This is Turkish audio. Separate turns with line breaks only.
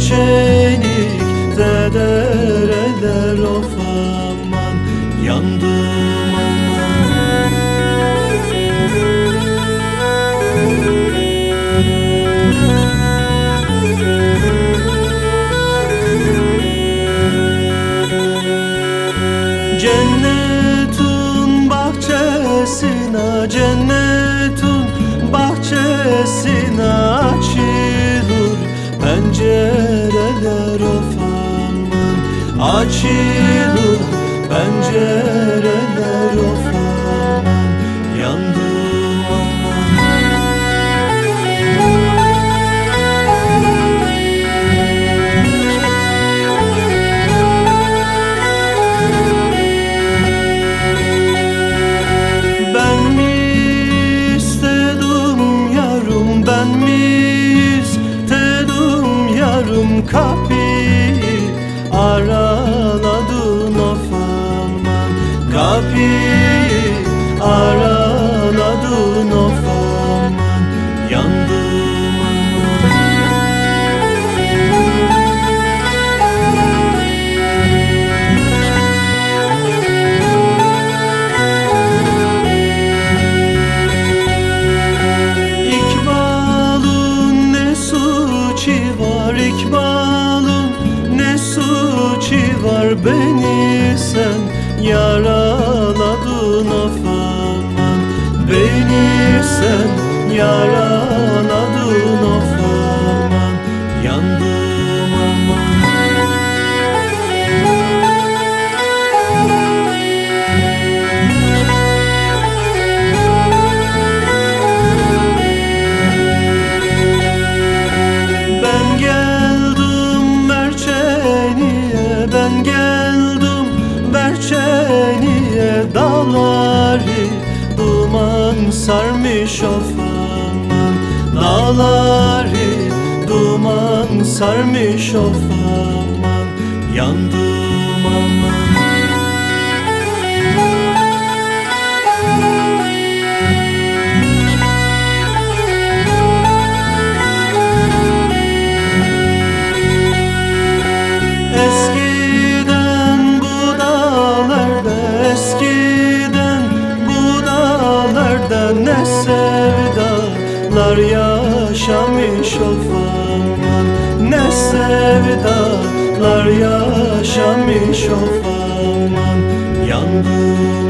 Merçenik'te dereler of aman, yandım aman. Cennetin bahçesine, cennetin bahçesine açılır pencereler of aman, açılır pencereler of aman, yandım aman. Ben mi istedim yarım, ben mi istedim yarım, kapıyı araladın of aman, kapıyı araladın of aman, yandım aman. İkbalın ne suçu var, İkbalın ne suçu var, beni sen yaraladın of aman, beni sen yaraladın of aman, yandım aman. Ben geldim Merçeni'ye, ben geldim Merçeni'ye, dağları duman sarmış of aman, dağları duman sarmış of aman, yandım aman. Eskiden bu dağlarda, eskiden bu dağlarda ne sevdalar yaşamış of aman, ne sevdalar yaşamış of aman, yandım